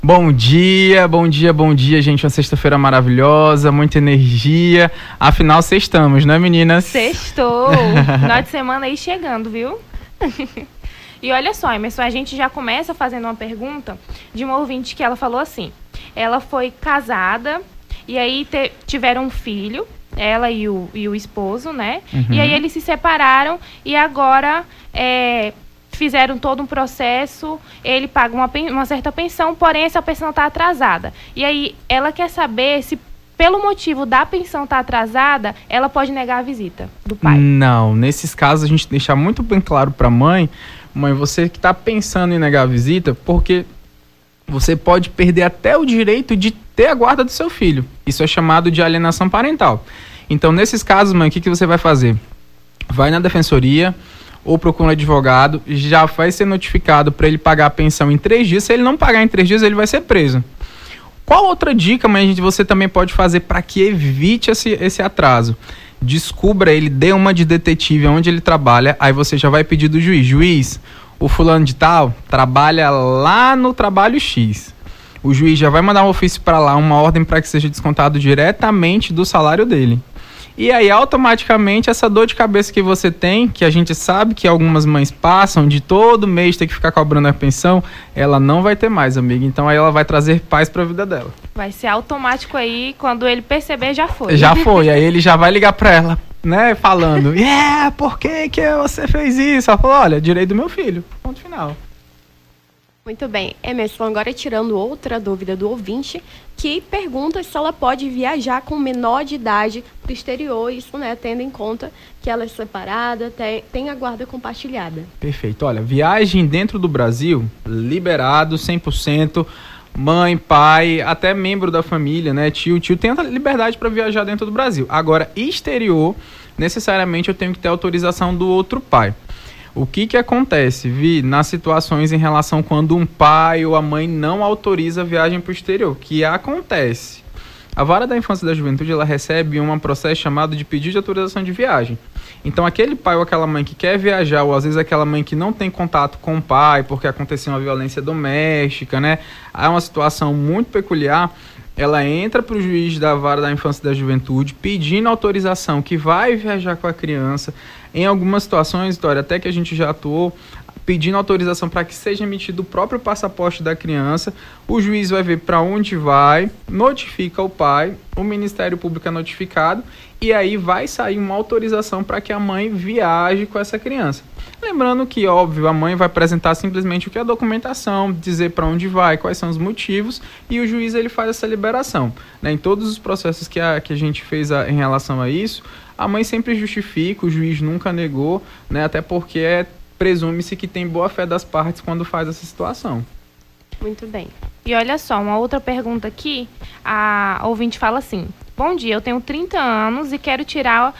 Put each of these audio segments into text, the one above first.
Bom dia, bom dia, bom dia, gente. Uma sexta-feira maravilhosa, muita energia. Afinal, sextamos, né, meninas? Sextou! Final de semana aí chegando, viu? E olha só, Emerson, a gente já começa fazendo uma pergunta de uma ouvinte que ela falou assim. Ela foi casada e aí tiveram um filho, ela e o esposo, né? Uhum. E aí eles se separaram e agora fizeram todo um processo, ele paga uma certa pensão, porém essa pensão está atrasada. E aí ela quer saber se, pelo motivo da pensão estar atrasada, ela pode negar a visita do pai. Não, nesses casos a gente deixa muito bem claro para mãe, você que está pensando em negar a visita, porque você pode perder até o direito de ter a guarda do seu filho. Isso é chamado de alienação parental. Então, nesses casos, mãe, o que você vai fazer? Vai na defensoria ou procura um advogado, já vai ser notificado para ele pagar a pensão em 3 dias. Se ele não pagar em 3 dias, ele vai ser preso. Qual outra dica, mãe, você também pode fazer para que evite esse atraso? Descubra ele, dê uma de detetive onde ele trabalha, aí você já vai pedir do juiz. Juiz, o fulano de tal trabalha lá no trabalho X. O juiz já vai mandar um ofício para lá, uma ordem para que seja descontado diretamente do salário dele. E aí, automaticamente, essa dor de cabeça que você tem, que a gente sabe que algumas mães passam, de todo mês ter que ficar cobrando a pensão, ela não vai ter mais, amiga. Então, aí ela vai trazer paz para a vida dela. Vai ser automático aí, quando ele perceber, já foi. Já foi, aí ele já vai ligar para ela, né, falando, por que você fez isso? Ela falou, olha, direito do meu filho, ponto final. Muito bem. Emerson, agora tirando outra dúvida do ouvinte, que pergunta se ela pode viajar com menor de idade para o exterior, isso, né, tendo em conta que ela é separada, tem a guarda compartilhada. Perfeito. Olha, viagem dentro do Brasil, liberado 100%, mãe, pai, até membro da família, né, tio tem a liberdade para viajar dentro do Brasil. Agora, exterior, necessariamente eu tenho que ter autorização do outro pai. O que acontece, Vi, nas situações em relação quando um pai ou a mãe não autoriza a viagem para o exterior? Que acontece. A Vara da Infância e da Juventude, ela recebe um processo chamado de pedido de autorização de viagem. Então, aquele pai ou aquela mãe que quer viajar, ou às vezes aquela mãe que não tem contato com o pai porque aconteceu uma violência doméstica, né? Há uma situação muito peculiar, ela entra para o juiz da Vara da Infância e da Juventude pedindo autorização que vai viajar com a criança. Em algumas situações, Vitória, até que a gente já atuou, pedindo autorização para que seja emitido o próprio passaporte da criança. O juiz vai ver para onde vai, notifica o pai, o Ministério Público é notificado e aí vai sair uma autorização para que a mãe viaje com essa criança. Lembrando que, óbvio, a mãe vai apresentar simplesmente o que é a documentação, dizer para onde vai, quais são os motivos, e o juiz ele faz essa liberação. Né? Em todos os processos que a gente fez em relação a isso, a mãe sempre justifica, o juiz nunca negou, né? Até porque presume-se que tem boa fé das partes quando faz essa situação. Muito bem. E olha só, uma outra pergunta aqui, a ouvinte fala assim: bom dia, eu tenho 30 anos e quero tirar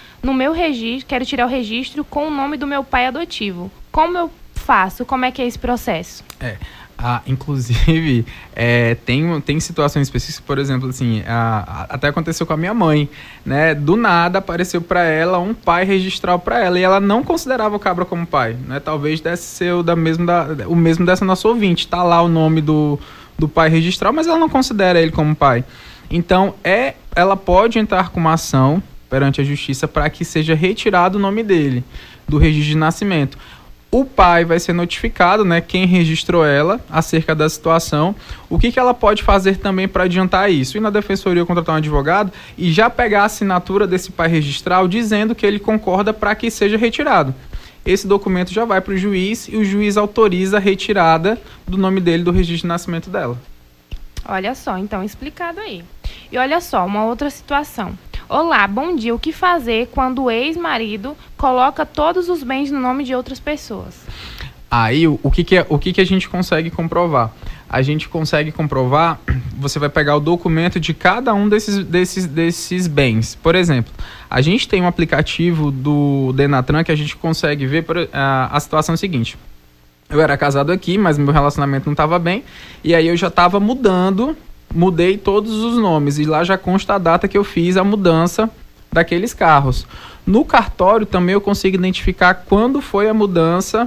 o registro com o nome do meu pai adotivo. Como eu faço? Como é que é esse processo? Inclusive, tem situações específicas, por exemplo, assim, até aconteceu com a minha mãe, né? Do nada apareceu para ela um pai registral para ela e ela não considerava o cabra como pai, né? Talvez desse ser o mesmo dessa nossa ouvinte, tá lá o nome do pai registral, mas ela não considera ele como pai. Então, ela pode entrar com uma ação perante a justiça para que seja retirado o nome dele do registro de nascimento. O pai vai ser notificado, né, quem registrou ela, acerca da situação. O que ela pode fazer também para adiantar isso? Ir na defensoria contratar um advogado e já pegar a assinatura desse pai registral dizendo que ele concorda para que seja retirado. Esse documento já vai para o juiz e o juiz autoriza a retirada do nome dele do registro de nascimento dela. Olha só, então explicado aí. E olha só, uma outra situação. Olá, bom dia. O que fazer quando o ex-marido coloca todos os bens no nome de outras pessoas? Aí, o que a gente consegue comprovar? A gente consegue comprovar, você vai pegar o documento de cada um desses bens. Por exemplo, a gente tem um aplicativo do Denatran que a gente consegue ver a situação seguinte. Eu era casado aqui, mas meu relacionamento não estava bem, e aí eu já estava mudei todos os nomes, e lá já consta a data que eu fiz a mudança daqueles carros. No cartório também eu consigo identificar quando foi a mudança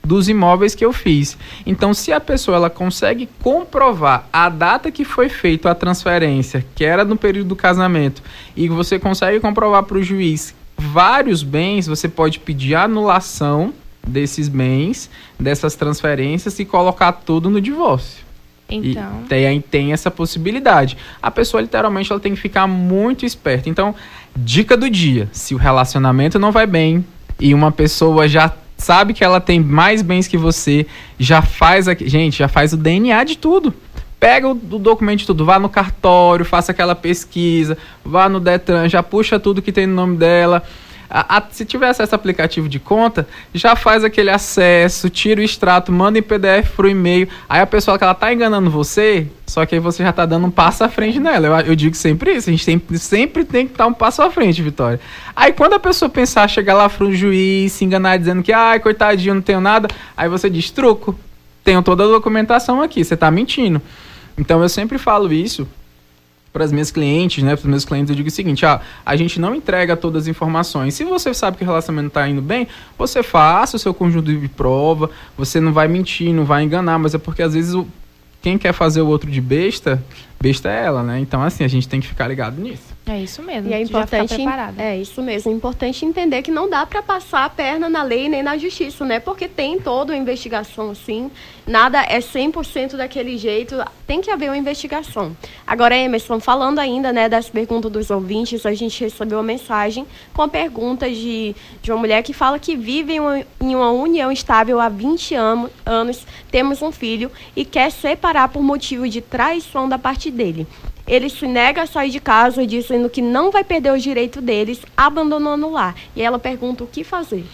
dos imóveis que eu fiz. Então, se a pessoa ela consegue comprovar a data que foi feita a transferência, que era no período do casamento, e você consegue comprovar para o juiz vários bens, você pode pedir anulação desses bens, dessas transferências e colocar tudo no divórcio. Então, E tem essa possibilidade. A pessoa, literalmente, ela tem que ficar muito esperta. Então, dica do dia: se o relacionamento não vai bem e uma pessoa já sabe que ela tem mais bens que você, já faz o DNA de tudo. Pega o documento de tudo, vá no cartório, faça aquela pesquisa, vá no Detran, já puxa tudo que tem no nome dela. Se tiver acesso ao aplicativo de conta, já faz aquele acesso, tira o extrato, manda em PDF pro e-mail. Aí a pessoa que ela tá enganando você, só que aí você já tá dando um passo à frente nela. Eu digo sempre isso, a gente sempre tem que dar um passo à frente, Vitória. Aí quando a pessoa pensar, chegar lá pro juiz, se enganar dizendo que, coitadinho, não tenho nada, aí você diz, truco, tenho toda a documentação aqui, você tá mentindo. Então eu sempre falo isso para as minhas clientes, né? Para os meus clientes eu digo o seguinte: a gente não entrega todas as informações. Se você sabe que o relacionamento está indo bem, você faça o seu conjunto de prova, você não vai mentir, não vai enganar, mas é porque às vezes quem quer fazer o outro de besta é ela, né? Então assim, a gente tem que ficar ligado nisso. É isso mesmo. E é importante, isso mesmo, é importante entender que não dá para passar a perna na lei nem na justiça, né? Porque tem toda a investigação, sim. Nada é 100% daquele jeito, tem que haver uma investigação. Agora, Emerson, falando ainda, né, das perguntas dos ouvintes, a gente recebeu uma mensagem com a pergunta de uma mulher que fala que vive em uma união estável há 20 anos, temos um filho e quer separar por motivo de traição da parte dele. Ele se nega a sair de casa, dizendo que não vai perder os direitos deles, abandonando o lar. E ela pergunta o que fazer.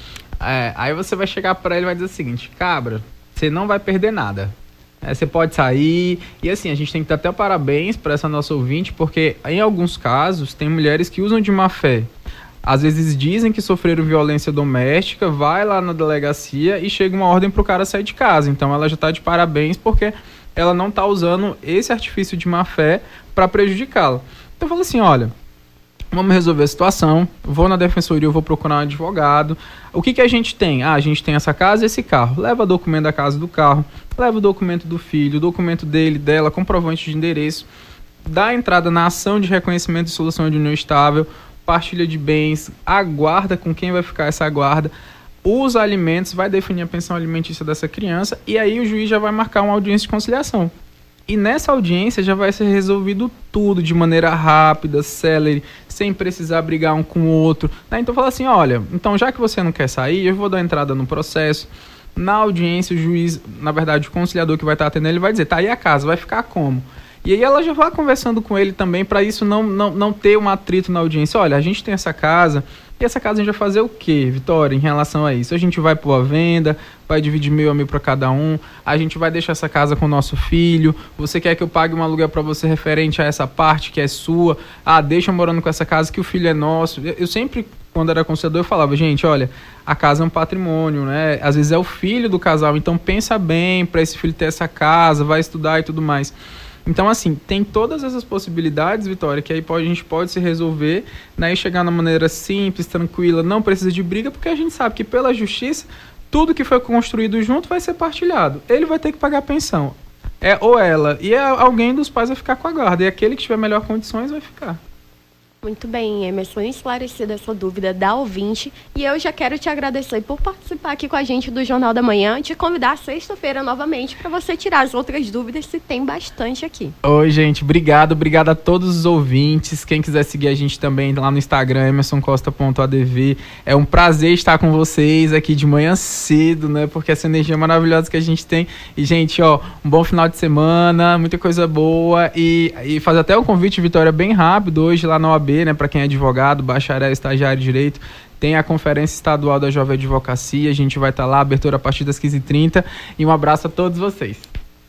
Aí você vai chegar para ele e vai dizer o seguinte: cabra, você não vai perder nada. Você pode sair. E assim, a gente tem que dar até parabéns para essa nossa ouvinte, porque em alguns casos tem mulheres que usam de má fé. Às vezes dizem que sofreram violência doméstica, vai lá na delegacia e chega uma ordem pro cara sair de casa. Então ela já tá de parabéns porque ela não tá usando esse artifício de má fé para prejudicá-la. Então eu falo assim: olha, vamos resolver a situação, vou na defensoria, eu vou procurar um advogado. O que a gente tem? A gente tem essa casa e esse carro. Leva documento da casa do carro, leva o documento do filho, o documento dele, dela, comprovante de endereço, dá entrada na ação de reconhecimento e solução de união estável, partilha de bens, aguarda com quem vai ficar essa guarda, os alimentos, vai definir a pensão alimentícia dessa criança e aí o juiz já vai marcar uma audiência de conciliação. E nessa audiência já vai ser resolvido tudo de maneira rápida, célere, sem precisar brigar um com o outro. Né? Então fala assim: olha, então já que você não quer sair, eu vou dar entrada no processo. Na audiência, o juiz, na verdade, o conciliador que vai estar atendendo, ele vai dizer: tá aí a casa, vai ficar como? E aí ela já vai conversando com ele também para isso não ter um atrito na audiência. Olha, a gente tem essa casa, e essa casa a gente vai fazer o quê, Vitória, em relação a isso? A gente vai pôr a venda, vai dividir 1.000 a 1.000 para cada um, a gente vai deixar essa casa com o nosso filho, você quer que eu pague um aluguel para você referente a essa parte que é sua? Deixa eu morando com essa casa que o filho é nosso. Eu sempre, quando era conciliador, eu falava: gente, olha, a casa é um patrimônio, né? Às vezes é o filho do casal, então pensa bem para esse filho ter essa casa, vai estudar e tudo mais. Então, assim, tem todas essas possibilidades, Vitória, que aí a gente pode se resolver, né, e chegar de maneira simples, tranquila, não precisa de briga, porque a gente sabe que pela justiça, tudo que foi construído junto vai ser partilhado. Ele vai ter que pagar a pensão, ou ela, e alguém dos pais vai ficar com a guarda, e aquele que tiver melhor condições vai ficar. Muito bem, Emerson, esclarecida a sua dúvida da ouvinte. E eu já quero te agradecer por participar aqui com a gente do Jornal da Manhã e te convidar sexta-feira novamente para você tirar as outras dúvidas, se tem bastante aqui. Oi, gente, obrigado a todos os ouvintes. Quem quiser seguir a gente também lá no Instagram, emersoncosta.adv. É um prazer estar com vocês aqui de manhã cedo, né? Porque essa energia maravilhosa que a gente tem. E, gente, um bom final de semana, muita coisa boa. E fazer até um convite, Vitória, bem rápido, hoje lá na OAB, né, para quem é advogado, bacharel, estagiário de direito, tem a Conferência Estadual da Jovem Advocacia. A gente vai estar lá, abertura a partir das 15h30. E um abraço a todos vocês.